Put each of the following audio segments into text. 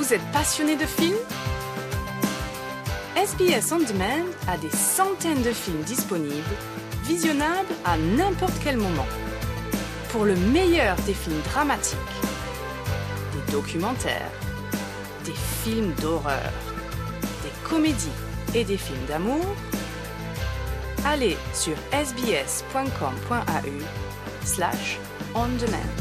Vous êtes passionné de films? SBS On Demand a des centaines de films disponibles, visionnables à n'importe quel moment. Pour le meilleur des films dramatiques, des documentaires, des films d'horreur, des comédies et des films d'amour, allez sur sbs.com.au/ondemand.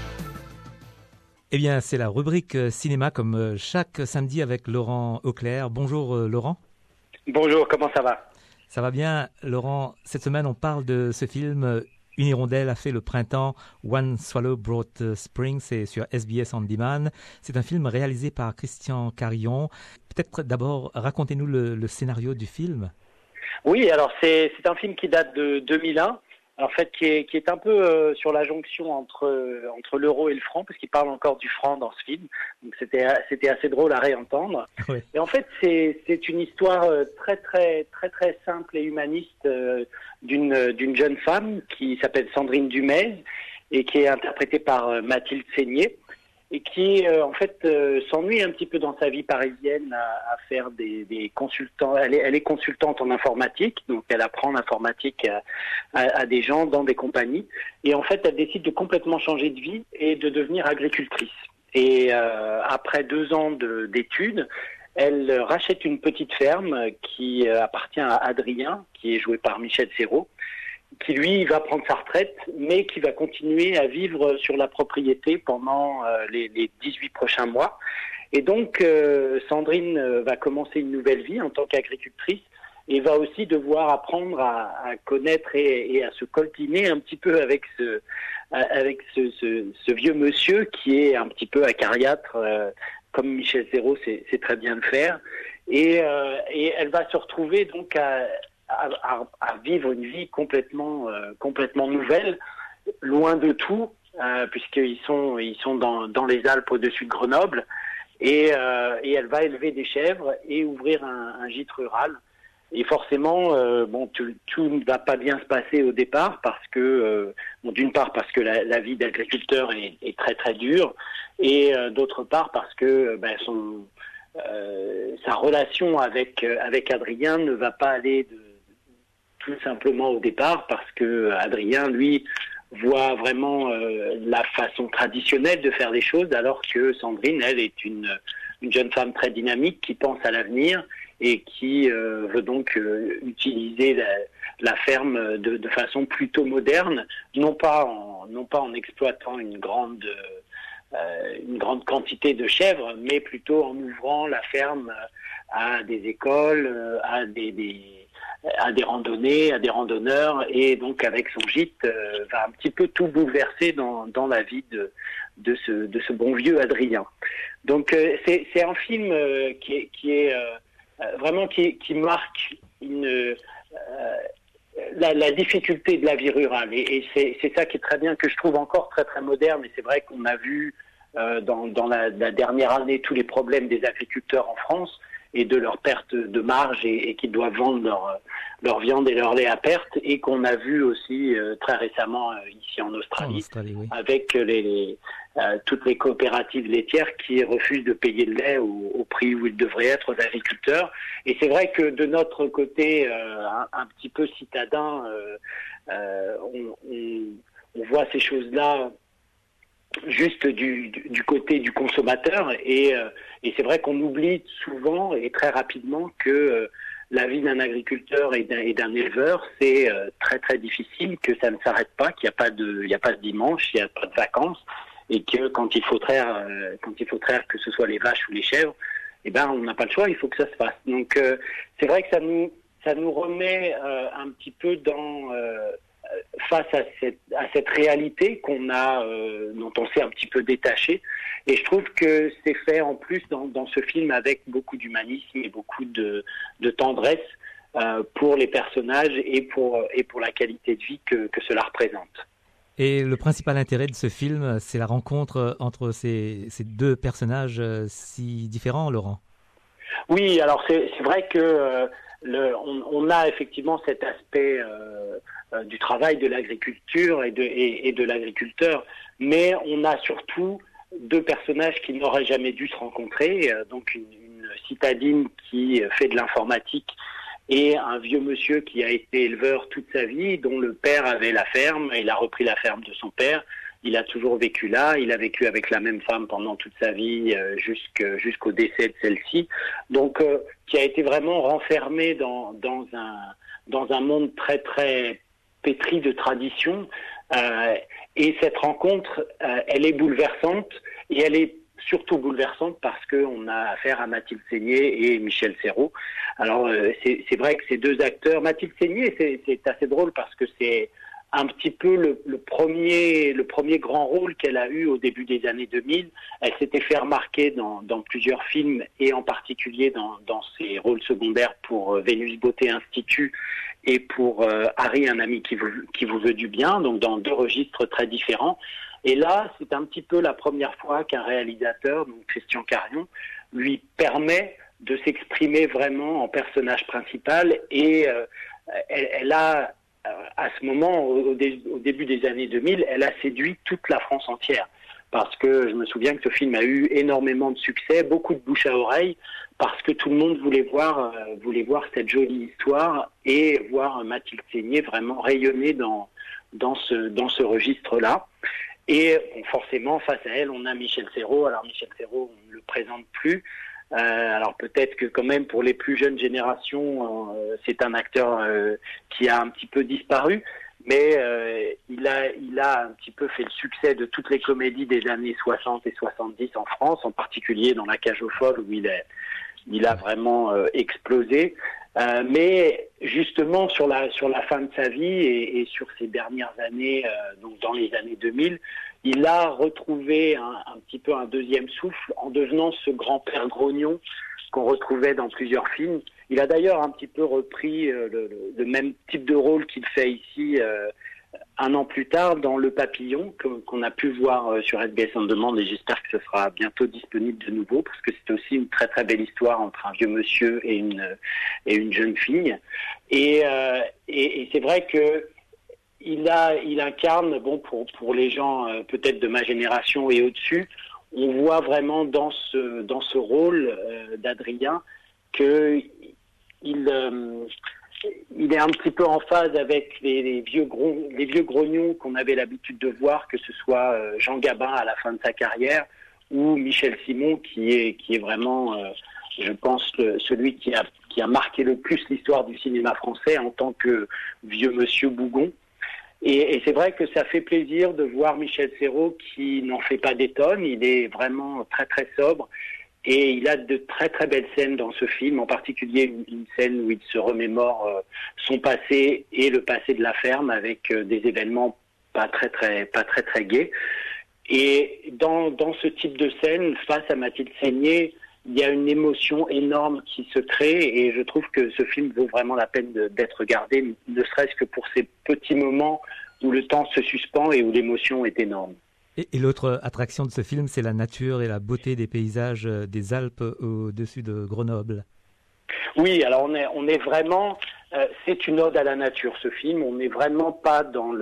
Eh bien, c'est la rubrique cinéma comme chaque samedi avec Laurent Auclair. Bonjour Laurent. Bonjour, comment ça va? Ça va bien Laurent. Cette semaine, on parle de ce film Une hirondelle a fait le printemps, One Swallow Brought Spring, c'est sur SBS On Demand. C'est un film réalisé par Christian Carillon. Peut-être d'abord, racontez-nous le scénario du film. Oui, alors c'est un film qui date de 2001. En fait, qui est un peu sur la jonction entre l'euro et le franc, parce qu'il parle encore du franc dans ce film. Donc c'était assez drôle à réentendre. Oui. Et en fait, c'est une histoire très simple et humaniste d'une jeune femme qui s'appelle Sandrine Dumez et qui est interprétée par Mathilde Seigné et qui en fait s'ennuie un petit peu dans sa vie parisienne à faire des consultants. Elle est consultante en informatique, donc elle apprend l'informatique à des gens dans des compagnies. Et en fait, elle décide de complètement changer de vie et de devenir agricultrice. Et après 2 ans d'études, elle rachète une petite ferme qui appartient à Adrien, qui est joué par Michel Serrault, qui lui va prendre sa retraite, mais qui va continuer à vivre sur la propriété pendant les 18 prochains mois. Et donc, Sandrine va commencer une nouvelle vie en tant qu'agricultrice et va aussi devoir apprendre à connaître et à se coltiner un petit peu avec ce vieux monsieur qui est un petit peu acariâtre, comme Michel Serrault sait très bien le faire. Et elle va se retrouver donc à vivre une vie complètement nouvelle, loin de tout, puisqu'ils sont dans les Alpes au-dessus de Grenoble, et elle va élever des chèvres et ouvrir un gîte rural. Et forcément, tout ne va pas bien se passer au départ parce que, d'une part parce que la vie d'agriculteur est très très dure, et d'autre part parce que sa relation avec Adrien ne va pas aller tout simplement au départ parce que Adrien, lui, voit vraiment la façon traditionnelle de faire les choses, alors que Sandrine, elle, est une jeune femme très dynamique qui pense à l'avenir et qui veut donc utiliser la ferme de façon plutôt moderne, non pas en exploitant une grande quantité de chèvres, mais plutôt en ouvrant la ferme à des écoles, à des randonnées, à des randonneurs, et donc avec son gîte va un petit peu tout bouleverser dans la vie de ce bon vieux Adrien. Donc c'est un film qui marque la difficulté de la vie rurale, et c'est ça qui est très bien, que je trouve encore très très moderne. Et c'est vrai qu'on a vu dans la dernière année tous les problèmes des agriculteurs en France et de leur perte de marge, et qu'ils doivent vendre leur viande et leur lait à perte, et qu'on a vu aussi très récemment ici en Australie, oui, avec toutes les coopératives laitières qui refusent de payer le lait au prix où il devrait être aux agriculteurs. Et c'est vrai que de notre côté, un petit peu citadin, on voit ces choses-là juste du côté du consommateur, et c'est vrai qu'on oublie souvent et très rapidement que la vie d'un agriculteur et d'un éleveur, c'est très très difficile, que ça ne s'arrête pas, qu'il n'y a pas de dimanche, il n'y a pas de vacances, et que quand il faut traire que ce soit les vaches ou les chèvres, on n'a pas le choix, il faut que ça se fasse. Donc c'est vrai que ça nous remet un petit peu face à cette réalité dont on s'est un petit peu détaché. Et je trouve que c'est fait en plus dans ce film avec beaucoup d'humanisme et beaucoup de tendresse pour les personnages et pour la qualité de vie que cela représente. Et le principal intérêt de ce film, c'est la rencontre entre ces 2 personnages si différents, Laurent. Oui, alors c'est vrai que on a effectivement cet aspect du travail de l'agriculture et de l'agriculteur, mais on a surtout deux personnages qui n'auraient jamais dû se rencontrer, donc une citadine qui fait de l'informatique et un vieux monsieur qui a été éleveur toute sa vie, dont le père avait la ferme, il a repris la ferme de son père, il a toujours vécu là, il a vécu avec la même femme pendant toute sa vie jusqu'au décès de celle-ci, donc qui a été vraiment renfermé dans un monde très très pétri de traditions, et cette rencontre, elle est bouleversante, et elle est surtout bouleversante parce qu'on a affaire à Mathilde Seigner et Michel Serrault. Alors c'est vrai que ces deux acteurs, Mathilde Seigner, c'est assez drôle parce que c'est un petit peu le premier grand rôle qu'elle a eu au début des années 2000. Elle s'était fait remarquer dans plusieurs films, et en particulier dans ses rôles secondaires pour Vénus Beauté Institut et pour Harry, un ami qui vous veut du bien, donc dans deux registres très différents. Et là, c'est un petit peu la première fois qu'un réalisateur, donc Christian Carion, lui permet de s'exprimer vraiment en personnage principal, et elle a, à ce moment, au début des années 2000, elle a séduit toute la France entière. Parce que je me souviens que ce film a eu énormément de succès, beaucoup de bouche à oreille, parce que tout le monde voulait voir cette jolie histoire et voir Mathilde Seigner vraiment rayonner dans ce registre-là. Et forcément, face à elle, on a Michel Serrault. Alors Michel Serrault, on ne le présente plus. Alors peut-être que quand même pour les plus jeunes générations, c'est un acteur qui a un petit peu disparu, mais il a un petit peu fait le succès de toutes les comédies des années 60 et 70 en France, en particulier dans La Cage aux Folles, où il a vraiment explosé. Mais justement sur la fin de sa vie et sur ces dernières années, donc dans les années 2000, il a retrouvé un petit peu un deuxième souffle en devenant ce grand-père grognon qu'on retrouvait dans plusieurs films. Il a d'ailleurs un petit peu repris le même type de rôle qu'il fait ici un an plus tard dans Le Papillon, qu'on a pu voir sur SBS On Demand, et j'espère que ce sera bientôt disponible de nouveau, parce que c'est aussi une très très belle histoire entre un vieux monsieur et une jeune fille. Et c'est vrai que il incarne, bon, pour les gens peut-être de ma génération et au-dessus, on voit vraiment dans ce rôle d'Adrien que il est un petit peu en phase avec les vieux grognons qu'on avait l'habitude de voir, que ce soit Jean Gabin à la fin de sa carrière ou Michel Simon, qui est vraiment, je pense, celui qui a marqué le plus l'histoire du cinéma français en tant que vieux monsieur bougon. Et c'est vrai que ça fait plaisir de voir Michel Serrault qui n'en fait pas des tonnes. Il est vraiment très très sobre. Et il a de très très belles scènes dans ce film, en particulier une scène où il se remémore son passé et le passé de la ferme, avec des événements pas très très gais. Et dans ce type de scène, face à Mathilde Seigner, il y a une émotion énorme qui se crée, et je trouve que ce film vaut vraiment la peine d'être regardé, ne serait-ce que pour ces petits moments où le temps se suspend et où l'émotion est énorme. Et l'autre attraction de ce film, c'est la nature et la beauté des paysages des Alpes au-dessus de Grenoble. Oui, alors on est vraiment, c'est une ode à la nature, ce film. On n'est vraiment pas dans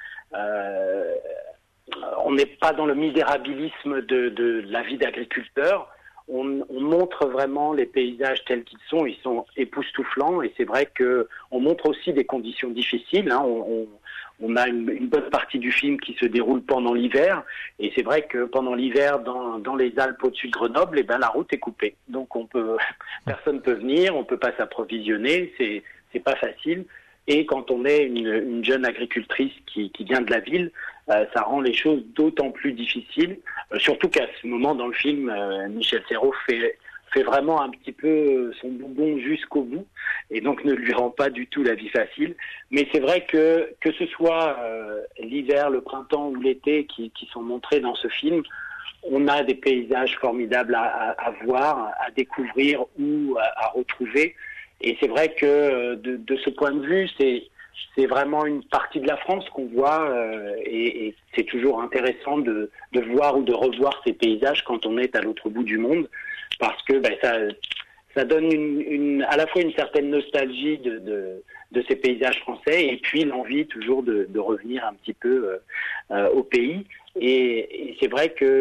on n'est pas dans le misérabilisme de la vie d'agriculteur. On montre vraiment les paysages tels qu'ils sont. Ils sont époustouflants, et c'est vrai que on montre aussi des conditions difficiles. Hein. On a une bonne partie du film qui se déroule pendant l'hiver, et c'est vrai que pendant l'hiver, dans les Alpes au-dessus de Grenoble, eh ben, la route est coupée. Donc personne peut venir, on peut pas s'approvisionner, c'est pas facile. Et quand on est une jeune agricultrice qui vient de la ville, ça rend les choses d'autant plus difficiles. Surtout qu'à ce moment dans le film, Michel Serrault fait vraiment un petit peu son bonbon jusqu'au bout, et donc ne lui rend pas du tout la vie facile. Mais c'est vrai que ce soit l'hiver, le printemps ou l'été qui sont montrés dans ce film, on a des paysages formidables à voir, à découvrir ou à retrouver. Et c'est vrai que de ce point de vue, c'est vraiment une partie de la France qu'on voit, et c'est toujours intéressant de voir ou de revoir ces paysages quand on est à l'autre bout du monde, parce que ça donne à la fois une certaine nostalgie de ces paysages français, et puis l'envie toujours de revenir un petit peu au pays. Et c'est vrai que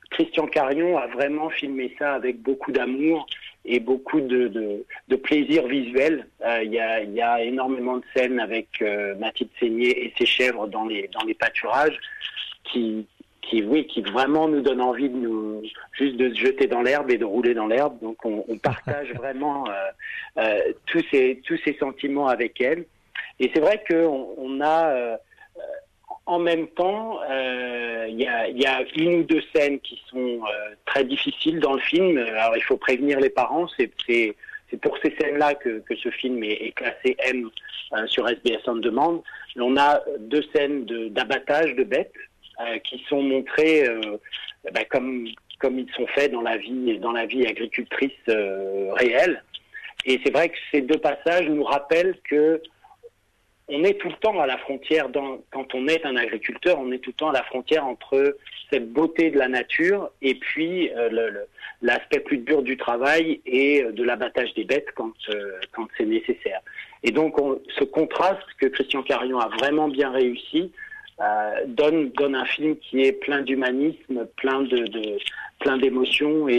Christian Carion a vraiment filmé ça avec beaucoup d'amour et beaucoup de plaisir visuel. Il y a énormément de scènes avec Mathilde Seigné et ses chèvres dans les pâturages qui vraiment nous donnent envie de se jeter dans l'herbe et de rouler dans l'herbe. Donc on partage vraiment tous ces sentiments avec elle. Et c'est vrai qu'on a en même temps, il y a une ou deux scènes qui sont très difficiles dans le film. Alors il faut prévenir les parents. C'est pour ces scènes-là que ce film est classé M sur SBS On Demand. On a deux scènes d'abattage de bêtes qui sont montrées comme ils sont faits dans la vie agricultrice réelle. Et c'est vrai que ces deux passages nous rappellent que on est tout le temps à la frontière, quand on est un agriculteur, on est tout le temps à la frontière entre cette beauté de la nature et puis l'aspect plus dur du travail et de l'abattage des bêtes quand c'est nécessaire. Et donc ce contraste que Christian Carion a vraiment bien réussi donne un film qui est plein d'humanisme, plein d'émotions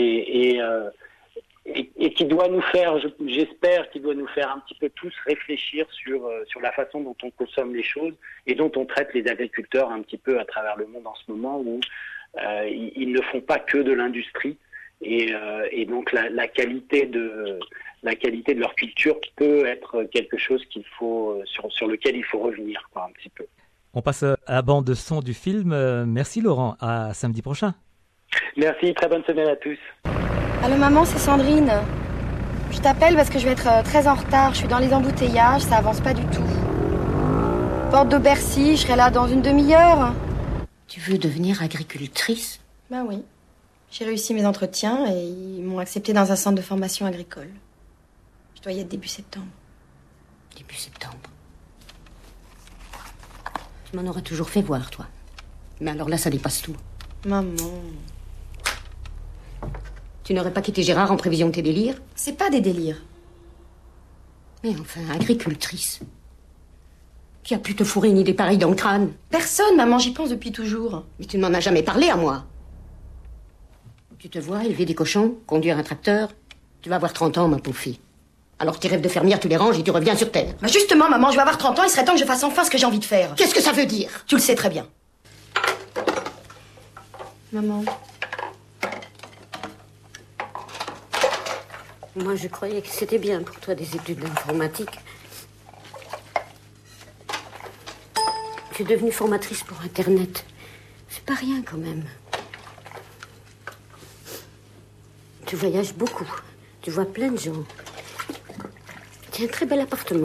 et qui doit nous faire, j'espère, qui doit nous faire un petit peu tous réfléchir sur la façon dont on consomme les choses et dont on traite les agriculteurs un petit peu à travers le monde en ce moment où ils ne font pas que de l'industrie et donc la qualité de leur culture peut être quelque chose qu'il faut sur lequel il faut revenir un petit peu. On passe à la bande son du film. Merci Laurent, à samedi prochain. Merci, très bonne semaine à tous. Allô maman, c'est Sandrine. Je t'appelle parce que je vais être très en retard. Je suis dans les embouteillages, ça avance pas du tout. Porte de Bercy, je serai là dans une demi-heure. Tu veux devenir agricultrice ? Ben oui. J'ai réussi mes entretiens et ils m'ont accepté dans un centre de formation agricole. Je dois y être début septembre. Début septembre. Tu m'en auras toujours fait voir, toi. Mais alors là, ça dépasse tout. Maman... Tu n'aurais pas quitté Gérard en prévision de tes délires ? C'est pas des délires. Mais enfin, agricultrice. Qui a pu te fourrer une idée pareille dans le crâne ? Personne, maman, j'y pense depuis toujours. Mais tu ne m'en as jamais parlé à moi. Tu te vois élever des cochons, conduire un tracteur. Tu vas avoir 30 ans, ma pauvre fille. Alors tes rêves de fermière, tu les ranges et tu reviens sur Terre. Bah justement, maman, je vais avoir 30 ans, il serait temps que je fasse enfin ce que j'ai envie de faire. Qu'est-ce que ça veut dire ? Tu le sais très bien. Maman... Moi, je croyais que c'était bien pour toi des études d'informatique. Tu es devenue formatrice pour Internet. C'est pas rien, quand même. Tu voyages beaucoup. Tu vois plein de gens. Tu as un très bel appartement.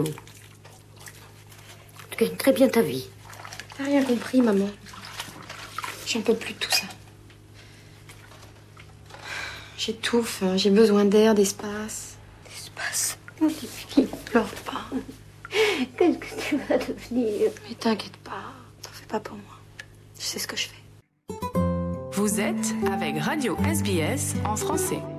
Tu gagnes très bien ta vie. T'as rien compris, maman. J'en peux plus de tout ça. J'étouffe, j'ai besoin d'air, d'espace. D'espace ? Mon petit fille, pleure pas. Qu'est-ce que tu vas devenir ? Mais t'inquiète pas, t'en fais pas pour moi. Je sais ce que je fais. Vous êtes avec Radio SBS en français.